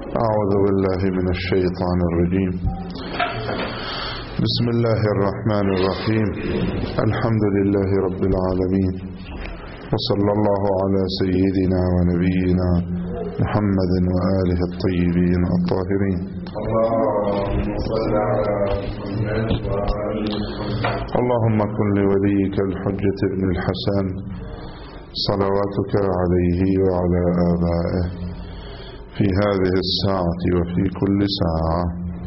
أعوذ بالله من الشيطان الرجيم. بسم الله الرحمن الرحيم. الحمد لله رب العالمين، وصلى الله على سيدنا ونبينا محمد وآله الطيبين الطاهرين. اللهم كن لوليك الحجة ابن الحسن صلواتك عليه وعلى آبائه في هذه الساعة وفي كل ساعة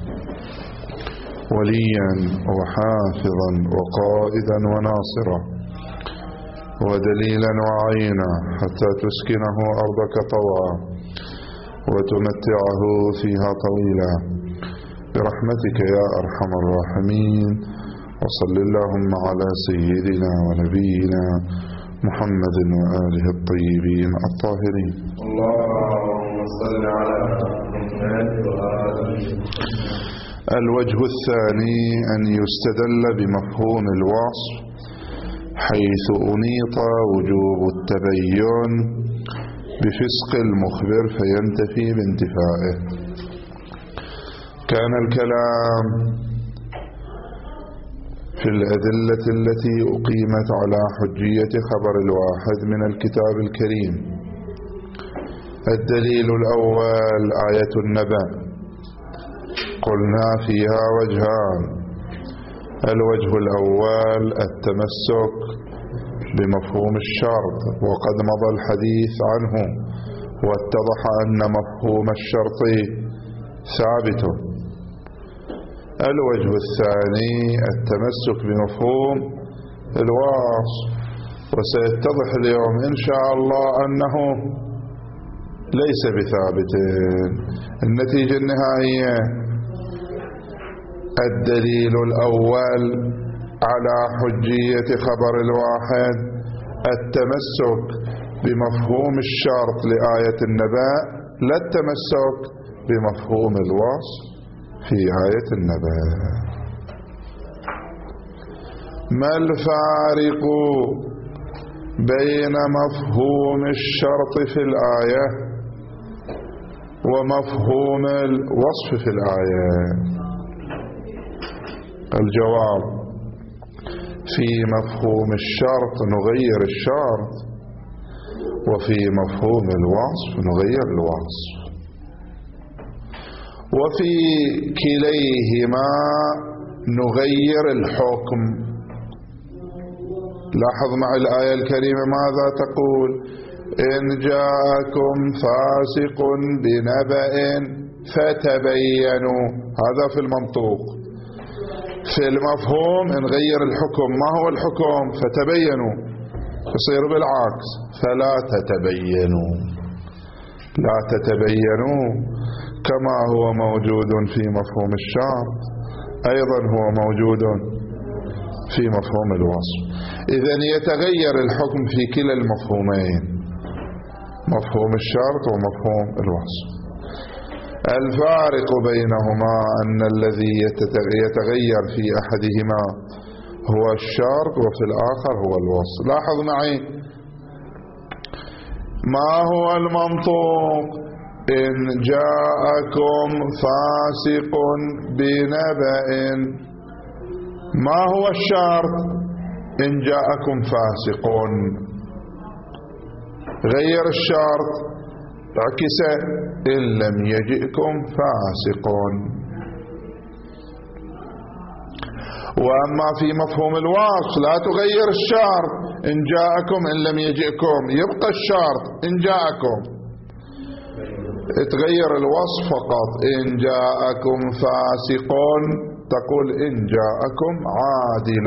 وليا وحافظا وقائدا وناصرا ودليلا وعينا حتى تسكنه أرضك طوعا وتمتعه فيها طويلا برحمتك يا أرحم الراحمين. وصل اللهم على سيدنا ونبينا محمد وآله الطيبين الطاهرين. اللهم صل على محمد وآله. الوجه الثاني أن يستدل بمفهوم الوصف حيث أنيط وجوب التبين بفسق المخبر فينتفي بانتفائه. كان الكلام في الأدلة التي أقيمت على حجية خبر الواحد من الكتاب الكريم. الدليل الأول آية النبأ، قلنا فيها وجهان. الوجه الأول التمسك بمفهوم الشرط، وقد مضى الحديث عنه واتضح أن مفهوم الشرط ثابت. الوجه الثاني التمسك بمفهوم الوصف، وسيتضح اليوم إن شاء الله أنه ليس بثابت. النتيجة النهائية الدليل الأول على حجية خبر الواحد التمسك بمفهوم الشرط لآية النبأ، لا التمسك بمفهوم الوصف في آية النبأ. ما الفارق بين مفهوم الشرط في الآية ومفهوم الوصف في الآية؟ الجواب: في مفهوم الشرط نغير الشرط، وفي مفهوم الوصف نغير الوصف، وفي كليهما نغير الحكم. لاحظ مع الآية الكريمة ماذا تقول؟ إن جاءكم فاسق بنبأ فتبينوا. هذا في المنطوق. في المفهوم نغير الحكم. ما هو الحكم؟ فتبينوا. يصير بالعكس: فلا تتبينوا. لا تتبينوا كما هو موجود في مفهوم الشرط أيضا هو موجود في مفهوم الوصف. إذن يتغير الحكم في كلا المفهومين، مفهوم الشرط ومفهوم الوصف. الفارق بينهما أن الذي يتغير في أحدهما هو الشرط وفي الآخر هو الوصف. لاحظ معي ما هو المنطوق؟ إن جاءكم فاسق بنبأ. ما هو الشرط؟ إن جاءكم فاسق. غير الشرط، اعكسه: إن لم يجئكم فاسق. وأما في مفهوم الوصف لا تغير الشرط. إن جاءكم إن لم يجئكم، يبقى الشرط إن جاءكم، تغير الوصف فقط. إن جاءكم فاسق تقول إن جاءكم عادل.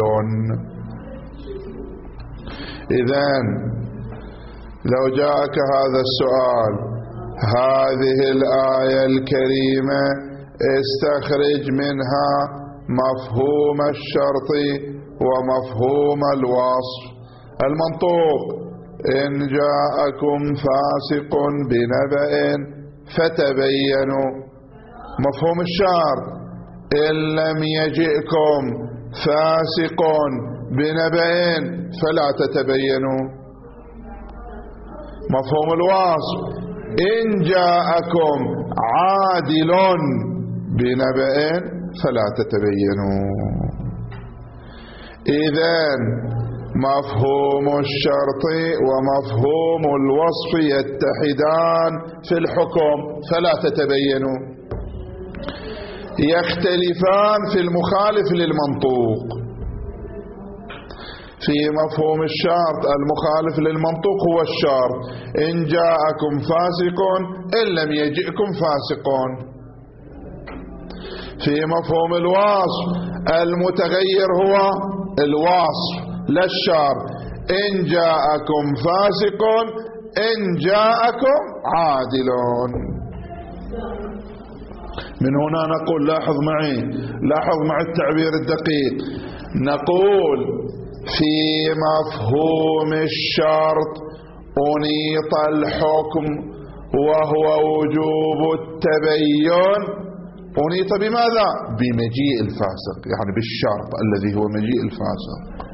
إذن لو جاءك هذا السؤال: هذه الآية الكريمة استخرج منها مفهوم الشرط ومفهوم الوصف. المنطوق: إن جاءكم فاسق بنبأ فتبينوا. مفهوم الشرط: إن لم يجئكم فاسق بنبأ فلا تتبينوا. مفهوم الوصف: إن جاءكم عادل بنبأ فلا تتبينوا. إذن مفهوم الشرط ومفهوم الوصف يتحدان في الحكم فلا تتبينوا، يختلفان في المخالف للمنطوق. في مفهوم الشرط المخالف للمنطوق هو الشرط إن جاءكم فاسق إن لم يجئكم فاسق. في مفهوم الوصف المتغير هو الوصف لا الشرط إن جاءكم فاسق إن جاءكم عادل. من هنا نقول لاحظ معي التعبير الدقيق. نقول في مفهوم الشرط أنيط الحكم وهو وجوب التبين. أنيط بماذا؟ بمجيء الفاسق، يعني بالشرط الذي هو مجيء الفاسق.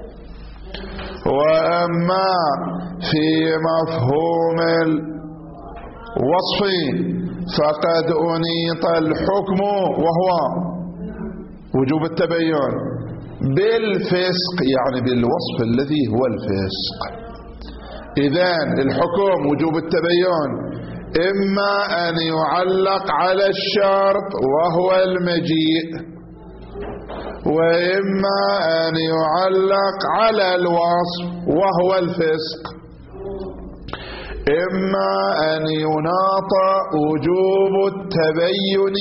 وأما في مفهوم الوصف فقد أنيط الحكم وهو وجوب التبين بالفسق، يعني بالوصف الذي هو الفسق. إذن الحكم وجوب التبين إما أن يعلق على الشرط وهو المجيء، وإما أن يعلق على الوصف وهو الفسق، إما أن يناط وجوب التبين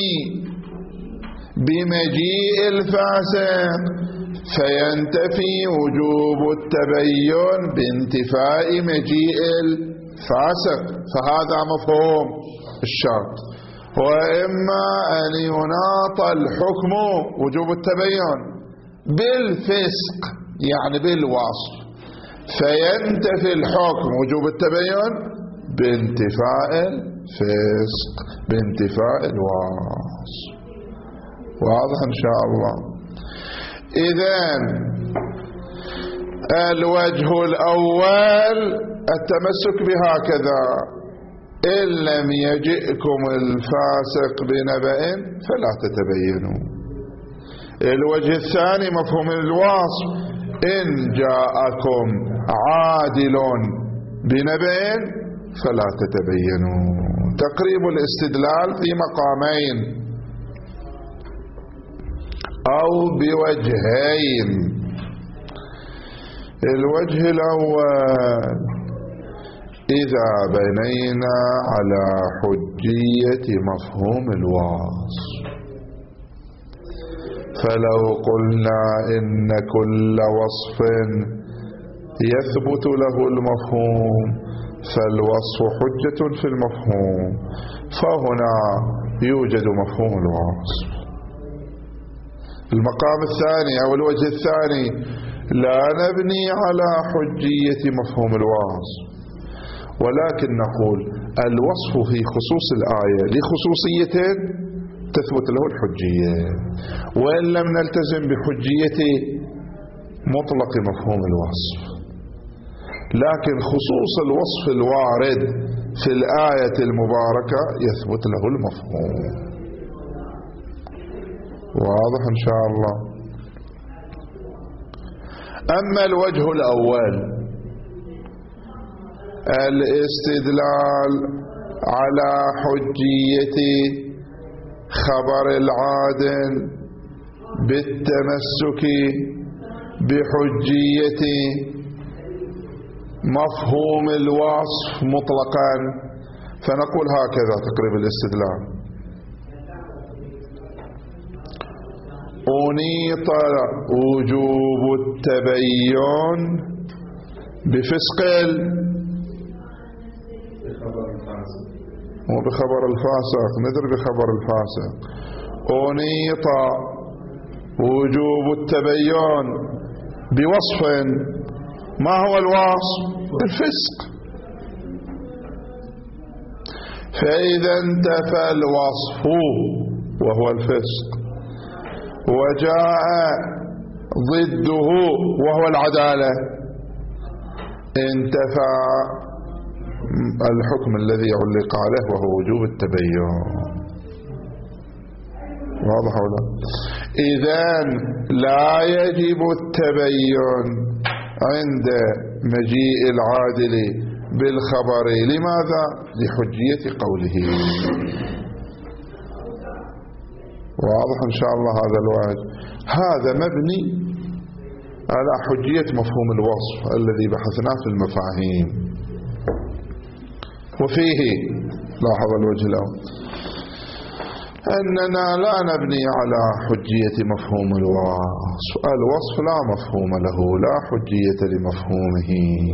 بمجيء الفاسق فينتفي وجوب التبين بانتفاء مجيء الفاسق، فهذا مفهوم الشرط. وإما أن يناط الحكم وجوب التبين بالفسق يعني بالوصف فينتفي الحكم وجوب التبين بانتفاء الفسق بانتفاء الوصف. واضح إن شاء الله. إذن الوجه الأول التمسك بهكذا إن لم يجئكم الفاسق بنبأ فلا تتبينوا. الوجه الثاني مفهوم الوصف إن جاءكم عادل بنبأ فلا تتبينوا. تقريب الاستدلال في مقامين أو بوجهين. الوجه الأول إذا بنينا على حجية مفهوم الوصف، فلو قلنا إن كل وصف يثبت له المفهوم فالوصف حجة في المفهوم، فهنا يوجد مفهوم الوصف. المقام الثاني أو الوجه الثاني لا نبني على حجية مفهوم الوصف، ولكن نقول الوصف في خصوص الآية لخصوصية تثبت له الحجية، وإن لم نلتزم بحجية مطلق مفهوم الوصف، لكن خصوص الوصف الوارد في الآية المباركة يثبت له المفهوم. واضح إن شاء الله. أما الوجه الأول الاستدلال على حجية خبر العادل بالتمسك بحجية مفهوم الوصف مطلقا، فنقول هكذا تقريب الاستدلال: أنيط وجوب التبين بفسق وبخبر الفاسق، ندري بخبر الفاسق. أنيط وجوب التبين بوصف، ما هو الوصف؟ بالفسق. فإذا انتفى الوصف وهو الفسق وجاء ضده وهو العدالة، انتفى الحكم الذي علق عليه وهو وجوب التبين. واضح ولا؟ إذن لا يجب التبين عند مجيء العادل بالخبر. لماذا؟ لحجية قوله. واضح إن شاء الله هذا الوجه. هذا مبني على حجية مفهوم الوصف الذي بحثناه في المفاهيم. وفيه لاحظ الوجه الأول أننا لا نبني على حجية مفهوم الوصف. الوصف لا مفهوم له، لا حجية لمفهومه،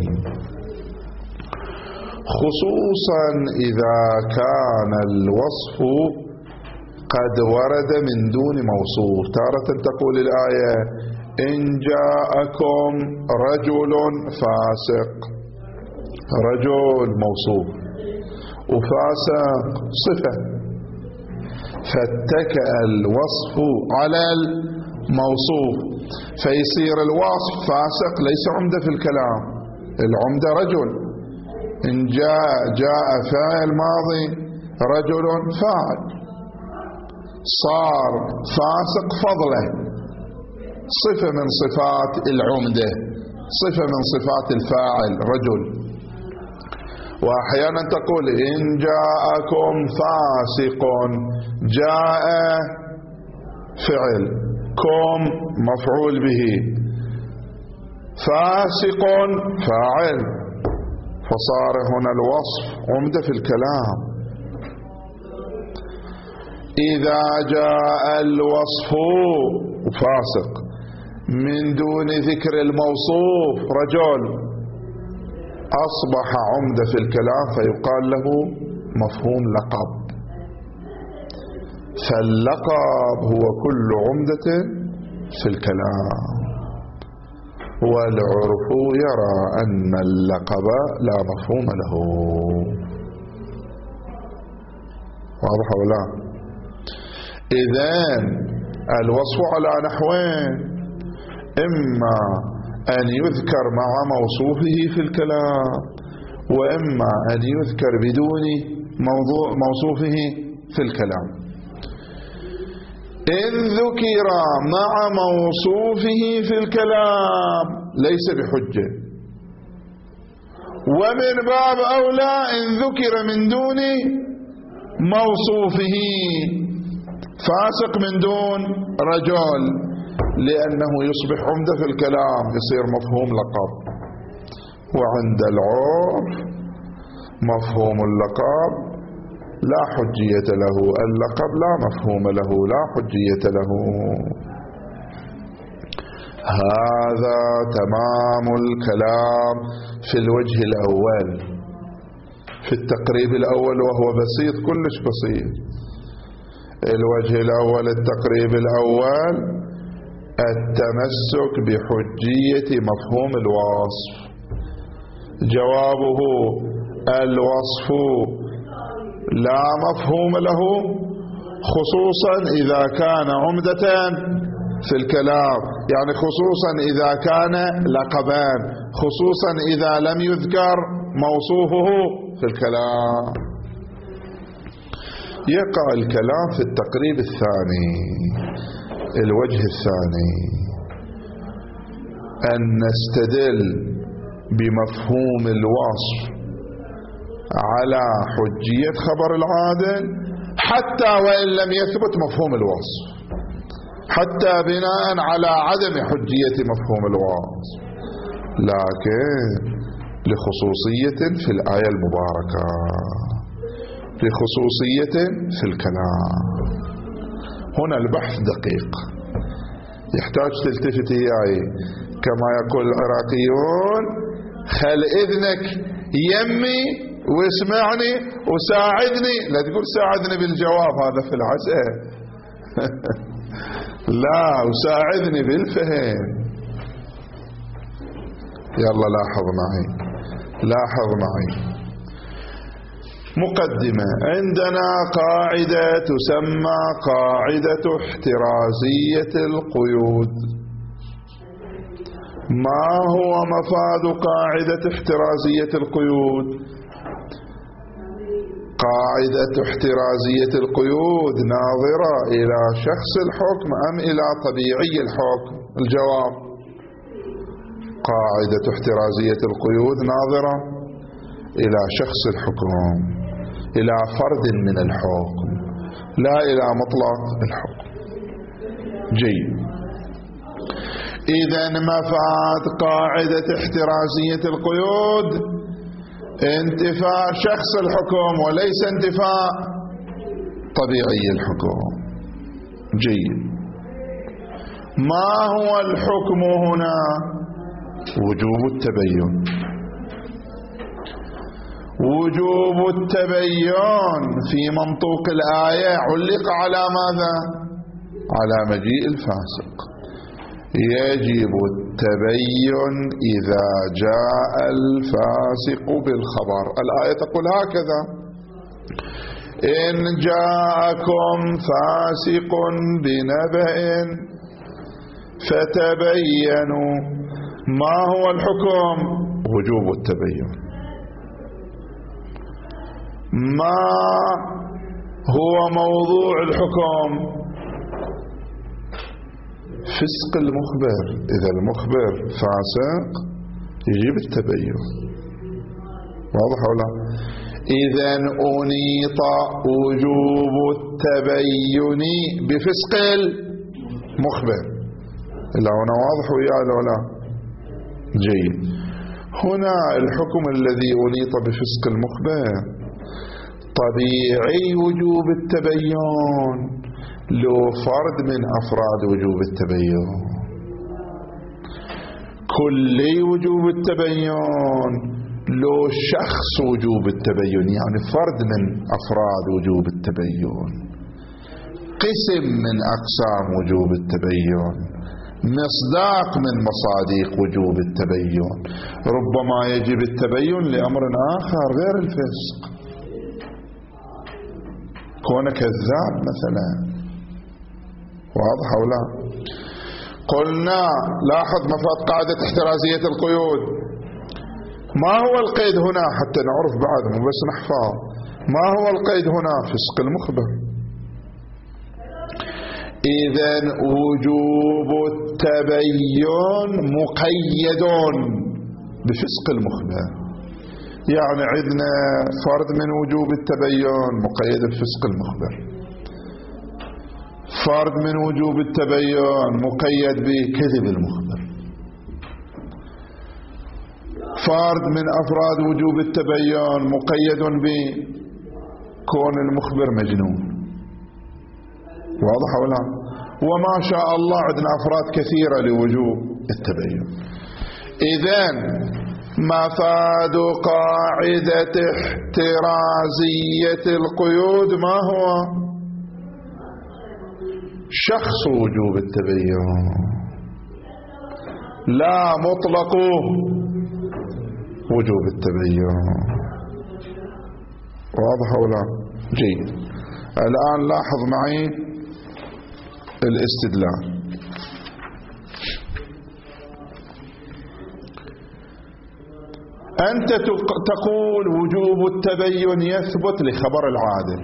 خصوصا إذا كان الوصف قد ورد من دون موصوف. تارة تقول الآية إن جاءكم رجل فاسق، رجل موصوف وفاسق صفة، فاتكأ الوصف على الموصوف فيصير الوصف فاسق ليس عمدة في الكلام، العمدة رجل. إن جاء فاعل ماضي رجل فاعل، صار فاسق فضله، صفة من صفات العمدة، صفة من صفات الفاعل رجل. وأحيانا تقول إن جاءكم فاسق، جاء فعل، كم مفعول به، فاسق فاعل، فصار هنا الوصف عمدة في الكلام. إذا جاء الوصف فاسق من دون ذكر الموصوف رجل أصبح عمدة في الكلام فيقال له مفهوم لقب. فاللقب هو كل عمدة في الكلام، والعرف يرى أن اللقب لا مفهوم له. واضح ولا؟ إذن الوصف على نحوين: إما أن يذكر مع موصوفه في الكلام، وإما أن يذكر بدون موصوفه في الكلام. إن ذكر مع موصوفه في الكلام ليس بحجة، ومن باب أولى إن ذكر من دون موصوفه، فاسق من دون رجل، لأنه يصبح عمدة في الكلام، يصير مفهوم لقب. وعند العرف مفهوم اللقب لا حجية له، اللقب لا مفهوم له، لا حجية له. هذا تمام الكلام في الوجه الأول، في التقريب الأول، وهو بسيط، كلش بسيط. الوجه الأول التقريب الأول التمسك بحجية مفهوم الوصف. جوابه الوصف لا مفهوم له، خصوصا إذا كان عمدة في الكلام، يعني خصوصا إذا كان لقبان، خصوصا إذا لم يذكر موصوفه في الكلام. يقع الكلام في التقريب الثاني، الوجه الثاني، أن نستدل بمفهوم الوصف على حجية خبر العادل حتى وإن لم يثبت مفهوم الوصف، حتى بناء على عدم حجية مفهوم الوصف، لكن لخصوصية في الآية المباركة، لخصوصية في الكلام. هنا البحث دقيق، يحتاج تلتفت إياي كما يقول العراقيون: خل إذنك يمي واسمعني وساعدني، لا تقول ساعدني بالجواب، هذا في العسل لا، وساعدني بالفهم. يلا لاحظ معي، لاحظ معي. مقدمة: عندنا قاعدة تسمى قاعدة احترازية القيود. ما هو مفاد قاعدة احترازية القيود؟ قاعدة احترازية القيود ناظرة إلى شخص الحكم أم إلى طبيعي الحكم؟ الجواب: قاعدة احترازية القيود ناظرة إلى شخص الحكم، إلى فرد من الحكم، لا إلى مطلق الحكم. جيد. إذن مفاد قاعدة احترازية القيود انتفاء شخص الحكم وليس انتفاء طبيعي الحكم. جيد. ما هو الحكم هنا؟ وجوب التبين. وجوب التبين في منطوق الآية علق على ماذا؟ على مجيء الفاسق. يجب التبين إذا جاء الفاسق بالخبر. الآية تقول هكذا: إن جاءكم فاسق بنبأ فتبينوا. ما هو الحكم؟ وجوب التبين. ما هو موضوع الحكم؟ فسق المخبر. إذا المخبر فاسق يجب التبين. واضح ولا؟ إذن أنيط وجوب التبين بفسق المخبر. إلا هنا واضح ويا ولا؟ جيد. هنا الحكم الذي أنيط بفسق المخبر طبيعي وجوب التبين لو فرد من أفراد وجوب التبين، كلي وجوب التبين لو شخص وجوب التبين، يعني فرد من أفراد وجوب التبين، قسم من أقسام وجوب التبين، مصداق من مصادق وجوب التبين. ربما يجب التبين لأمر آخر غير الفسق، كون كذاب مثلا. واضح أو لا؟ قلنا لاحظ مفاد قاعدة احترازية القيود. ما هو القيد هنا حتى نعرف بعد، مو بس نحفظ. ما هو القيد هنا؟ فسق المخبر. إذن وجوب التبين مقيد بفسق المخبر. يعني عندنا فرد من وجوب التبين مقيد بفسق المخبر، فرد من وجوب التبين مقيد بكذب المخبر، فرد من أفراد وجوب التبين مقيد بكون المخبر مجنون. واضح ولا؟ وما شاء الله عندنا أفراد كثيرة لوجوب التبين. إذن مفاد قاعدة احترازية القيود ما هو؟ شخص وجوب التبين، لا مطلق وجوب التبين. واضح ولا؟ جيد. الآن لاحظ معي الاستدلال. أنت تقول وجوب التبين يثبت لخبر العادل.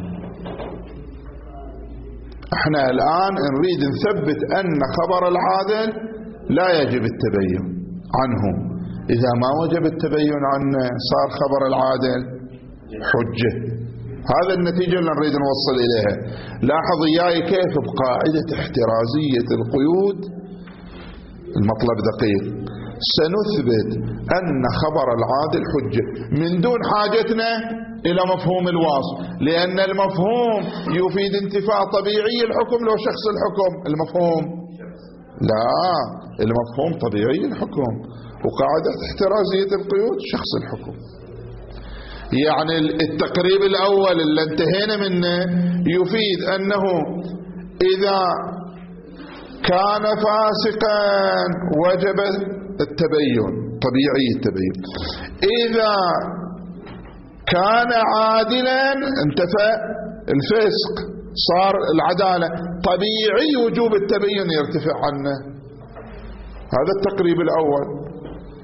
احنا الآن نريد نثبت أن خبر العادل لا يجب التبين عنه. إذا ما وجب التبين عنه صار خبر العادل حجة. هذا النتيجة اللي نريد نوصل إليها. لاحظ إياي كيف بقاعدة احترازية القيود المطلب دقيق سنثبت أن خبر العادل حجة من دون حاجتنا إلى مفهوم الوصف، لأن المفهوم يفيد انتفاء طبيعي الحكم لو شخص الحكم. المفهوم لا، المفهوم طبيعي الحكم، وقاعدة احترازية القيود شخص الحكم. يعني التقريب الأول اللي انتهينا منه يفيد أنه إذا كان فاسقا وجب التبين، طبيعي التبين. إذا كان عادلا انتفى الفسق صار العدالة، طبيعي وجوب التبين يرتفع عنه. هذا التقريب الأول.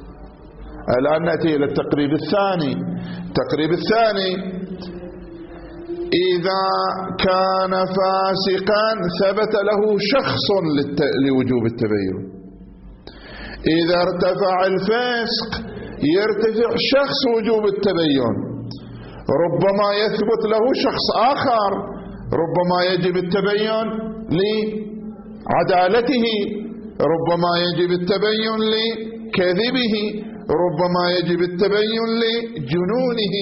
الآن نأتي إلى التقريب الثاني. التقريب الثاني إذا كان فاسقا ثبت له شخص لوجوب التبين. إذا ارتفع الفسق يرتفع شخص وجوب التبين، ربما يثبت له شخص آخر، ربما يجب التبين لعدالته، ربما يجب التبين لكذبه، ربما يجب التبين لجنونه.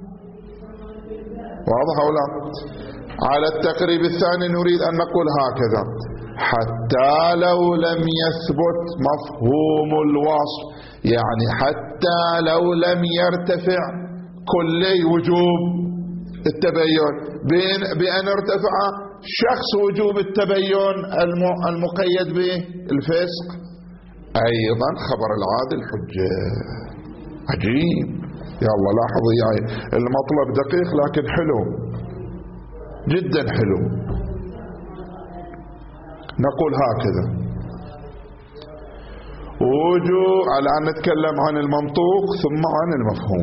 واضح أو لا؟ على التقريب الثاني نريد أن نقول هكذا: حتى لو لم يثبت مفهوم الوصف، يعني حتى لو لم يرتفع كلي وجوب التبين، بأن ارتفع شخص وجوب التبين المقيد بالفسق، أيضا خبر العادل حجة. عجيب. يا الله لاحظوا، يعني المطلب دقيق لكن حلو جدا، حلو. نقول هكذا: الآن نتكلم عن المنطوق ثم عن المفهوم.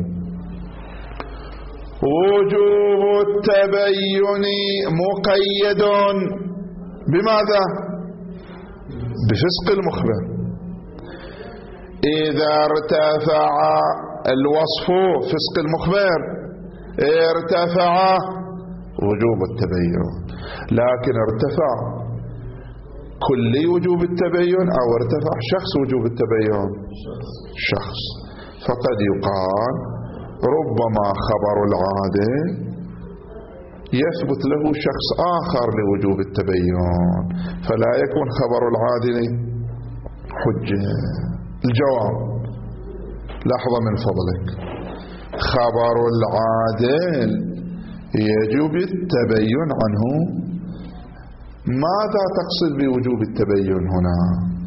وجوب التبين مقيد بماذا؟ بفسق المخبر. إذا ارتفع الوصف فسق المخبر ارتفع وجوب التبين، لكن ارتفع كلي وجوب التبين أو ارتفع شخص وجوب التبين، شخص، فقد يقال ربما خبر العادل يثبت له شخص آخر لوجوب التبين، فلا يكون خبر العادل حجة. الجواب: لحظة من فضلك، خبر العادل يجب التبين عنه. ماذا تقصد بوجوب التبين هنا؟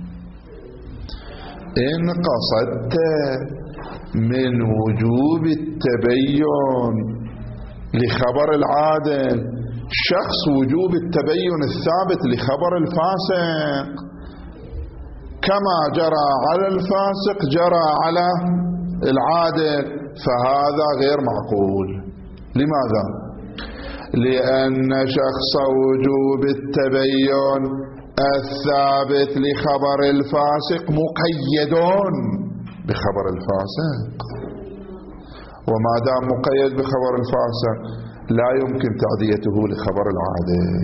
إن قصدت من وجوب التبين لخبر العادل شخص وجوب التبين الثابت لخبر الفاسق، كما جرى على الفاسق جرى على العادل، فهذا غير معقول. لماذا؟ لأن شخص وجوب التبين الثابت لخبر الفاسق مقيد بخبر الفاسق، وما دام مقيد بخبر الفاسق لا يمكن تعديته لخبر العادل.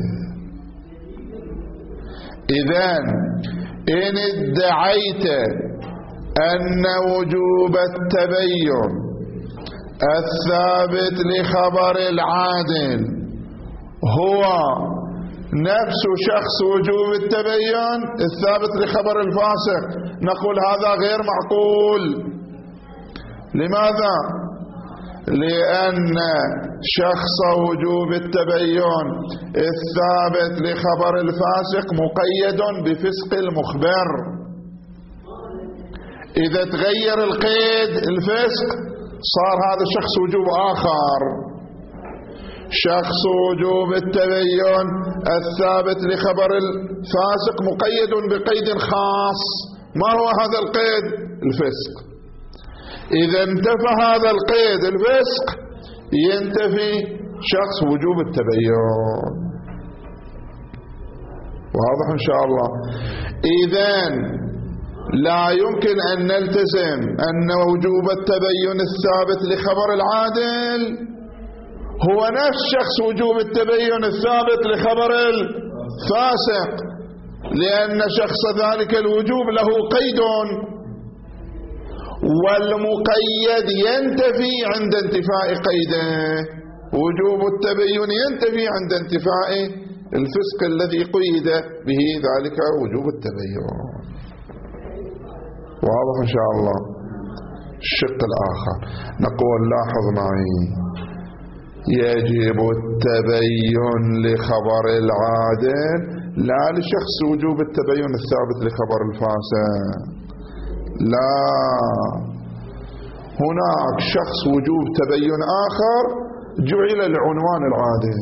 إذن إن ادعيت أن وجوب التبين الثابت لخبر العادل هو نفس شخص وجوب التبين الثابت لخبر الفاسق، نقول هذا غير معقول. لماذا؟ لأن شخص وجوب التبين الثابت لخبر الفاسق مقيد بفسق المخبر. إذا تغير القيد الفسق صار هذا الشخص وجوب آخر. شخص وجوب التبين الثابت لخبر الفاسق مقيد بقيد خاص، ما هو هذا القيد؟ الفسق. إذا انتفى هذا القيد الفسق ينتفي شخص وجوب التبين. واضح إن شاء الله؟ إذن لا يمكن أن نلتزم أن وجوب التبين الثابت لخبر العادل هو نفس شخص وجوب التبين الثابت لخبر الفاسق، لأن شخص ذلك الوجوب له قيد، والمقيد ينتفي عند انتفاء قيده، وجوب التبين ينتفي عند انتفاء الفسق الذي قيد به ذلك وجوب التبين. واضح إن شاء الله؟ الشق الآخر نقول لاحظ معي: يجب التبين لخبر العادل لا لشخص وجوب التبين الثابت لخبر الفاسق، لا، هناك شخص وجوب تبين آخر جعل لعنوان العادل.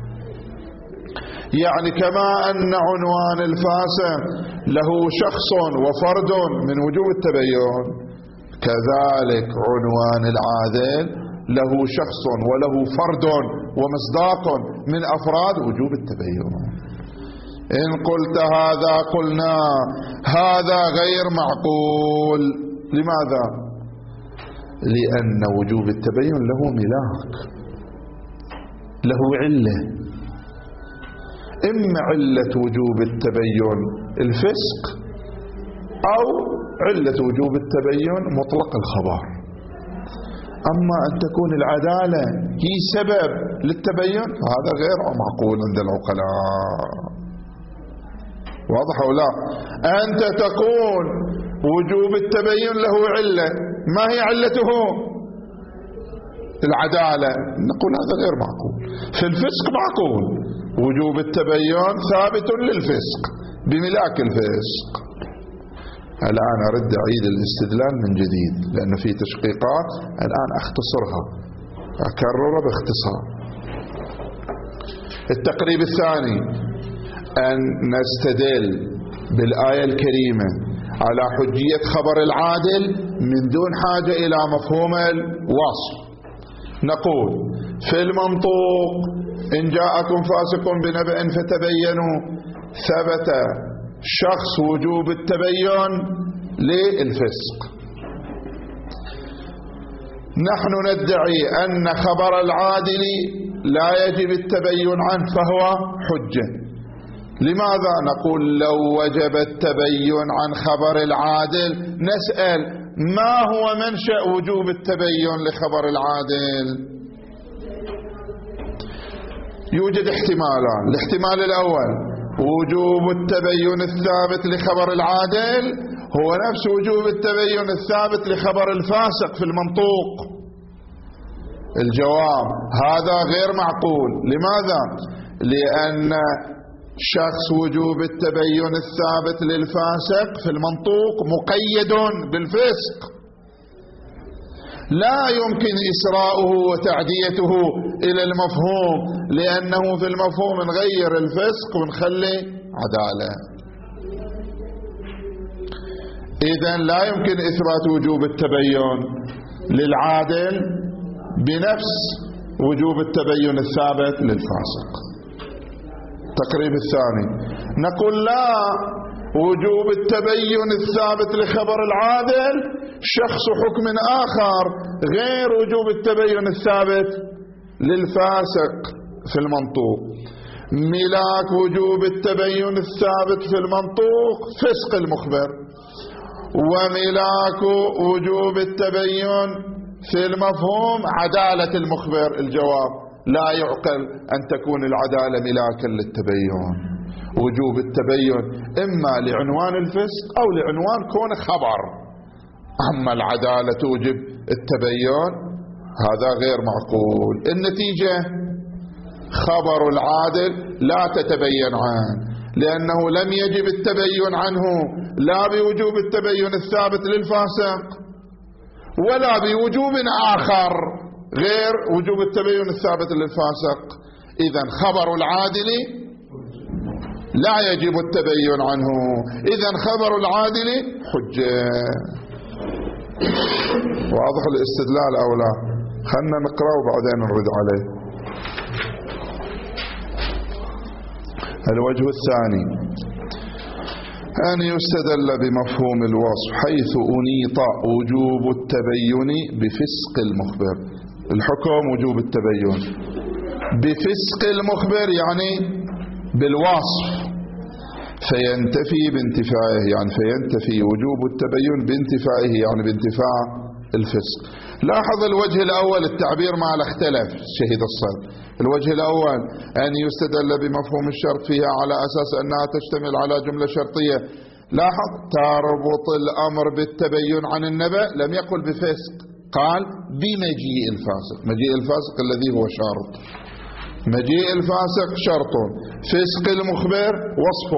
يعني كما أن عنوان الفاسق له شخص وفرد من وجوب التبين، كذلك عنوان العادل له شخص وله فرد ومصداق من أفراد وجوب التبين. إن قلت هذا قلنا هذا غير معقول. لماذا؟ لأن وجوب التبين له ملاك، له علة. إما علة وجوب التبين الفسق، أو علة وجوب التبين مطلق الخبر. أما أن تكون العدالة هي سبب للتبين هذا غير معقول عند العقلاء. واضح أو لا؟ أنت تقول وجوب التبين له علة، ما هي علته؟ العدالة. نقول هذا غير معقول. في الفسق معقول، وجوب التبين ثابت للفسق بملاك الفسق. الآن أرد أعيد الاستدلال من جديد لأن في تشقيقات الآن أختصرها، أكرر باختصار. التقريب الثاني أن نستدل بالآية الكريمة على حجية خبر العادل من دون حاجة إلى مفهوم الوصف. نقول في المنطوق إن جاءكم فاسق بنبأ فتبينوا، ثبت شخص وجوب التبين للفسق. نحن ندعي أن خبر العادل لا يجب التبين عنه فهو حجة. لماذا؟ نقول لو وجب التبين عن خبر العادل نسأل ما هو منشأ وجوب التبين لخبر العادل؟ يوجد احتمالان. الاحتمال الأول وجوب التبين الثابت لخبر العادل هو نفس وجوب التبين الثابت لخبر الفاسق في المنطوق. الجواب هذا غير معقول. لماذا؟ لأن شخص وجوب التبين الثابت للفاسق في المنطوق مقيد بالفسق، لا يمكن إسراؤه وتعديته إلى المفهوم، لأنه في المفهوم نغير الفسق ونخلي عدالة. إذن لا يمكن إثبات وجوب التبين للعادل بنفس وجوب التبين الثابت للفاسق. التقريب الثاني نقول لا، وجوب التبين الثابت لخبر العادل شخص حكم آخر غير وجوب التبين الثابت للفاسق في المنطوق. ملاك وجوب التبين الثابت في المنطوق فسق المخبر، وملاك وجوب التبين في المفهوم عدالة المخبر. الجواب لا يعقل أن تكون العدالة ملاكا للتبين. وجوب التبين إما لعنوان الفسق أو لعنوان كون خبر، أما العدالة توجب التبين هذا غير معقول. النتيجة خبر العادل لا تتبين عنه، لأنه لم يجب التبين عنه لا بوجوب التبين الثابت للفاسق ولا بوجوب آخر غير وجوب التبين الثابت للفاسق. إذن خبر العادل لا يجب التبين عنه، إذن خبر العادل حجة. واضح الاستدلال أو لا؟ خلنا نقرأ وبعدين نرد عليه. الوجه الثاني أن يستدل بمفهوم الوصف حيث أنيط وجوب التبين بفسق المخبر. الحكم وجوب التبين بفسق المخبر يعني بالوصف، فينتفي بانتفائه، يعني فينتفي وجوب التبين بانتفائه يعني بانتفاع الفسق. لاحظ الوجه الأول التعبير ما لا اختلف شهد الصدر. الوجه الأول أن يستدل بمفهوم الشرط فيها على أساس أنها تشتمل على جملة شرطية. لاحظ تربط الأمر بالتبين عن النبأ، لم يقل بفسق، قال بمجيء الفاسق. مجيء الفاسق الذي هو شرط، مجيء الفاسق شرط، فسق المخبر وصف.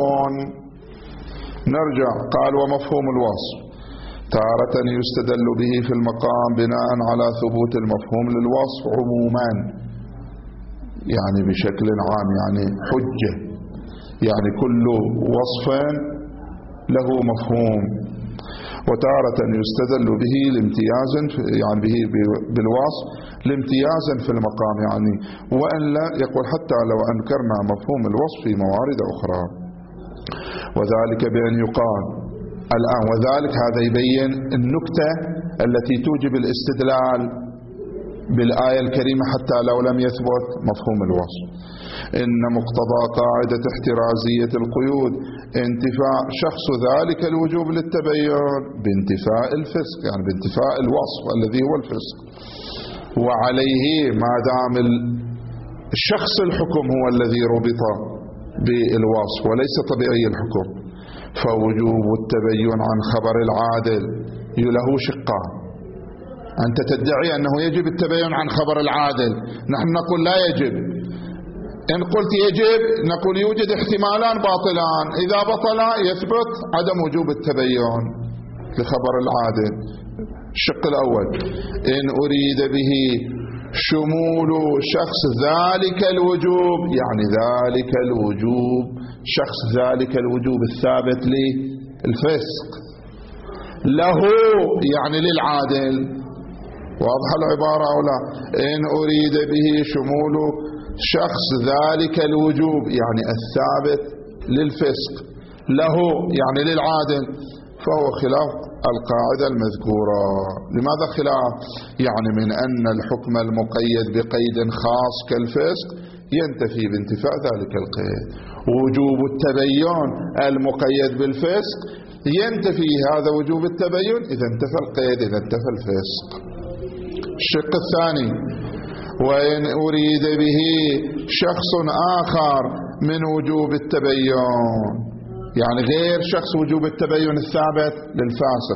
نرجع قال ومفهوم الوصف تارة يستدل به في المقام بناء على ثبوت المفهوم للوصف عموما، يعني بشكل عام، يعني حجة، يعني كل وصف له مفهوم. وتارة يستدل به لامتيازا، يعني به بالوصف لامتيازا في المقام، يعني وأن لا يقول حتى لو أنكرنا مفهوم الوصف في موارد أخرى. وذلك بأن يقال الآن، وذلك هذا يبين النكتة التي توجب الاستدلال بالآية الكريمة حتى لو لم يثبت مفهوم الوصف. إن مقتضى قاعدة احترازية القيود انتفاء شخص ذلك الوجوب للتبين بانتفاء الفسق، يعني بانتفاء الوصف الذي هو الفسق. وعليه ما دام الشخص الحكم هو الذي ربط بالوصف وليس طبيعي الحكم، فوجوب التبين عن خبر العادل له شقان. أنت تدعي أنه يجب التبين عن خبر العادل، نحن نقول لا يجب. إن قلت يجب نقول يوجد احتمالان باطلان، إذا بطلا يثبت عدم وجوب التبين لخبر العادل. الشق الأول إن أريد به شمول شخص ذلك الوجوب، يعني ذلك الوجوب شخص ذلك الوجوب الثابت للفسق، له يعني للعادل. واضح العبارة أو لا؟ إن أريد به شمول شخص ذلك الوجوب يعني الثابت للفسق، له يعني للعادل، فهو خلاف القاعدة المذكورة. لماذا خلاف؟ يعني من أن الحكم المقيد بقيد خاص كالفسق ينتفي بانتفاء ذلك القيد، وجوب التبين المقيد بالفسق ينتفي هذا وجوب التبين إذا انتفى القيد، إذا انتفى الفسق. الشق الثاني وإن أريد به شخص آخر من وجوب التبين، يعني غير شخص وجوب التبين الثابت للفاسق،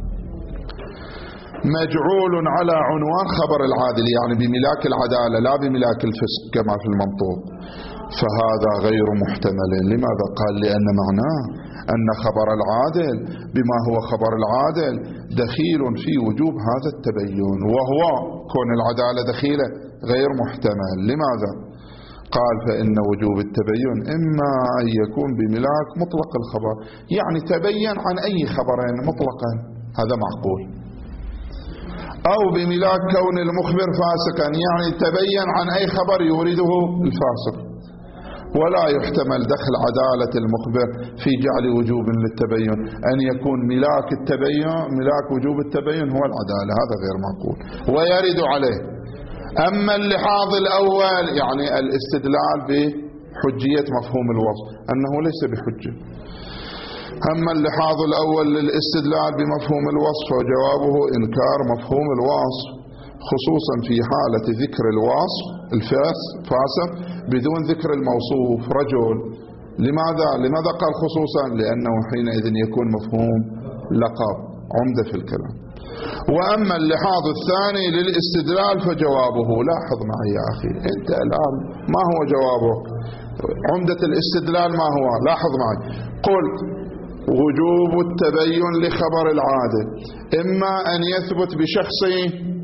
مجعول على عنوان خبر العادل، يعني بملاك العدالة لا بملاك الفسق كما في المنطوق، فهذا غير محتمل. لماذا؟ قال لأن معناه أن خبر العادل بما هو خبر العادل دخيل في وجوب هذا التبين، وهو كون العدالة دخيلة غير محتمل. لماذا؟ قال فإن وجوب التبين إما أن يكون بملاك مطلق الخبر، يعني تبين عن أي خبرين مطلقا، هذا معقول، أو بملاك كون المخبر فاسقا، يعني تبين عن أي خبر يريده الفاسق. ولا يحتمل دخل عدالة المخبر في جعل وجوب للتبين، أن يكون ملاك التبين ملاك وجوب التبين هو العدالة، هذا غير معقول ويرد عليه. أما اللحاظ الأول يعني الاستدلال بحجية مفهوم الوصف أنه ليس بحجة. أما اللحاظ الأول للاستدلال بمفهوم الوصف وجوابه إنكار مفهوم الوصف، خصوصا في حالة ذكر الوصف الفاسق بدون ذكر الموصوف رجل. لماذا قال خصوصا؟ لأنه حينئذ يكون مفهوم لقب عمدة في الكلام. وأما اللحاظ الثاني للاستدلال فجوابه، لاحظ معي يا أخي أنت الآن ما هو جوابك؟ عمدة الاستدلال ما هو؟ لاحظ معي، قلت وجوب التبين لخبر العادل إما أن يثبت بشخصه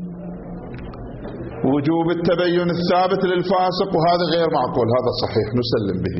وجوب التبين الثابت للفاسق، وهذا غير معقول، هذا صحيح نسلم به.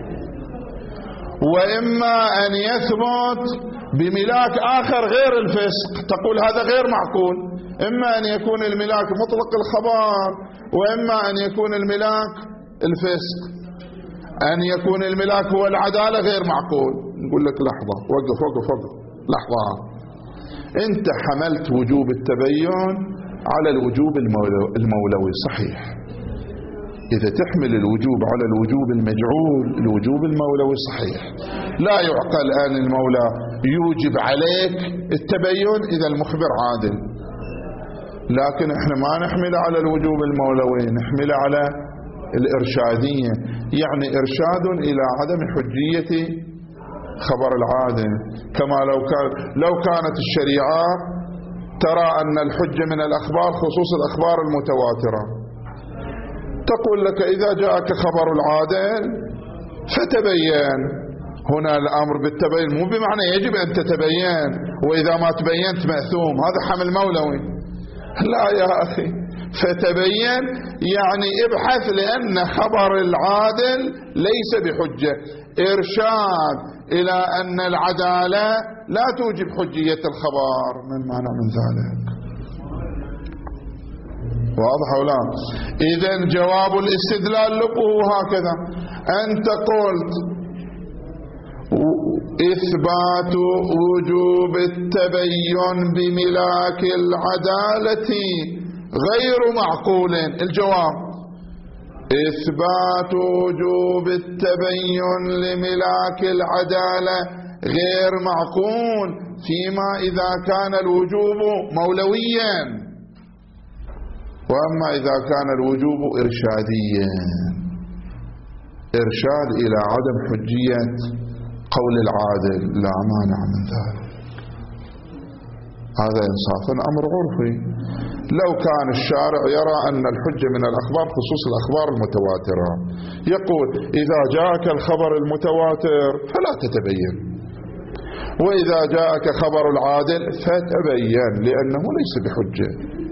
وإما أن يثبت بملاك آخر غير الفسق، تقول هذا غير معقول. إما أن يكون الملاك مطلق الخبر، وإما أن يكون الملاك الفسق. أن يكون الملاك هو العدالة غير معقول. نقول لك لحظة، وقف لحظة، أنت حملت وجوب التبين على الوجوب المولوي، صحيح. إذا تحمل الوجوب على الوجوب المجعول الوجوب المولوي صحيح. لا يعقل أن المولى يوجب عليك التبين إذا المخبر عادل، لكن احنا ما نحمل على الوجوب المولوي، نحمل على الإرشادية، يعني إرشاد إلى عدم حجية خبر العادل. كما لو كانت الشريعة ترى أن الحجة من الأخبار خصوص الأخبار المتواترة، تقول لك إذا جاءك خبر العادل فتبين. هنا الأمر بالتبين مو بمعنى يجب أن تتبين، وإذا ما تبينت مأثوم، هذا حمل مولوي. لا يا أخي، فتبين يعني ابحث، لأن خبر العادل ليس بحجة. إرشاد إلى أن العدالة لا توجب حجية الخبر، من معنى من ذلك؟ واضح أو لا؟ إذن جواب الاستدلال لقوه هكذا. أنت قلت إثبات وجوب التبين بملاك العدالة غير معقول. الجواب: إثبات وجوب التبين لملاك العدالة غير معقول فيما إذا كان الوجوب مولويا، وأما إذا كان الوجوب إرشاديا، إرشاد إلى عدم حجية قول العادل، لا مانع من ذلك. هذا إنصافا أمر عرفي. لو كان الشارع يرى أن الحجة من الأخبار خصوص الأخبار المتواترة، يقول إذا جاءك الخبر المتواتر فلا تتبين، وإذا جاءك خبر العادل فتبين، لأنه ليس بحجة.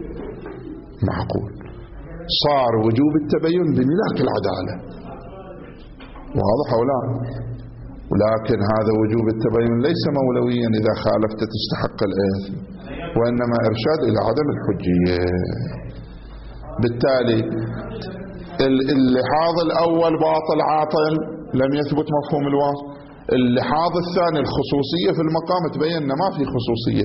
معقول. صار وجوب التبين بملاك العدالة. واضح أو لا؟ ولكن هذا وجوب التبين ليس مولويا إذا خالفت تستحق الإثم، وإنما إرشاد إلى عدم الحجية. بالتالي اللحاظ الأول باطل عاطل، لم يثبت مفهوم الوصف. اللحاظ الثاني الخصوصية في المقام، تبين ما في خصوصية،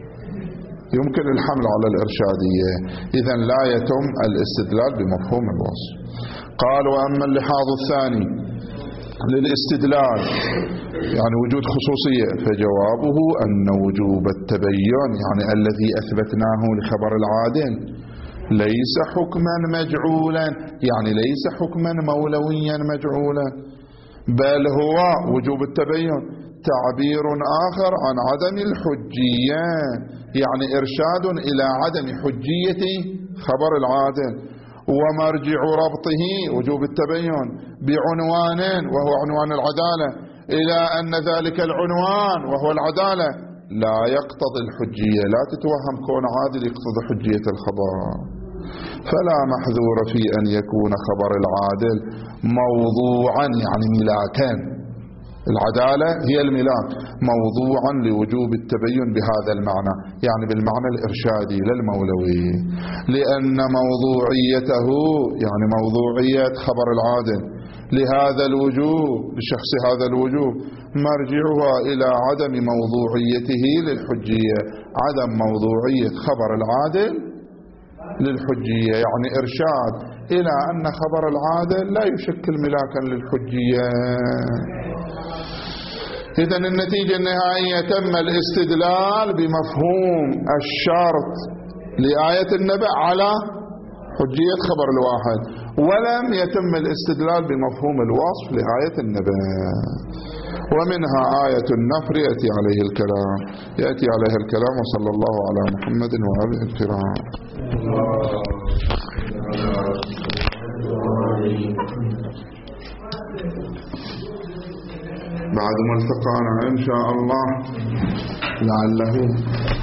يمكن الحمل على الإرشادية، إذن لا يتم الاستدلال بمفهوم الوصف. قال: وأما اللحاظ الثاني للاستدلال يعني وجود خصوصية، فجوابه أن وجوب التبين يعني الذي أثبتناه لخبر العادل ليس حكما مجعولا، يعني ليس حكما مولويا مجعولا، بل هو وجوب التبين تعبير آخر عن عدم الحجية، يعني إرشاد إلى عدم حجية خبر العادل، ومرجع ربطه وجوب التبين بعنوان وهو عنوان العدالة إلى أن ذلك العنوان وهو العدالة لا يقتضي الحجية. لا تتوهم كون عادل يقتضي حجية الخبر، فلا محذور في أن يكون خبر العادل موضوعا يعني ملاكا، العدالة هي الملاك، موضوعا لوجوب التبين بهذا المعنى، يعني بالمعنى الإرشادي للمولوي، لأن موضوعيته يعني موضوعية خبر العادل لهذا الوجوب، لشخص هذا الوجوب، مرجعها إلى عدم موضوعيته للحجية، عدم موضوعية خبر العادل للحجية، يعني إرشاد إلى أن خبر العادل لا يشكل ملاكا للحجية. إذن النتيجة النهائية تم الاستدلال بمفهوم الشرط لآية النبأ على حجية خبر الواحد، ولم يتم الاستدلال بمفهوم الوصف لآية النبأ. ومنها آية النفر يأتي عليه الكلام وصلى الله على محمد وآله الكرام. بعد ما التقانا إن شاء الله لعله